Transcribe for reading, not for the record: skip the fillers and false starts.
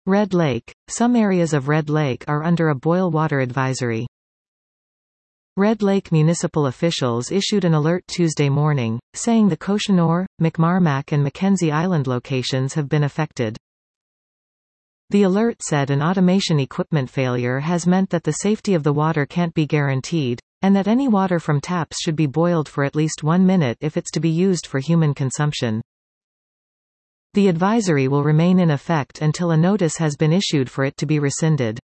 Red Lake. Some areas of Red Lake are under a boil water advisory. Red Lake municipal officials issued an alert Tuesday morning, saying the Cochinor, McMarmack and Mackenzie Island locations have been affected. The alert said an automation equipment failure has meant that the safety of the water can't be guaranteed, and that any water from taps should be boiled for at least 1 minute if it's to be used for human consumption. The advisory will remain in effect until a notice has been issued for it to be rescinded.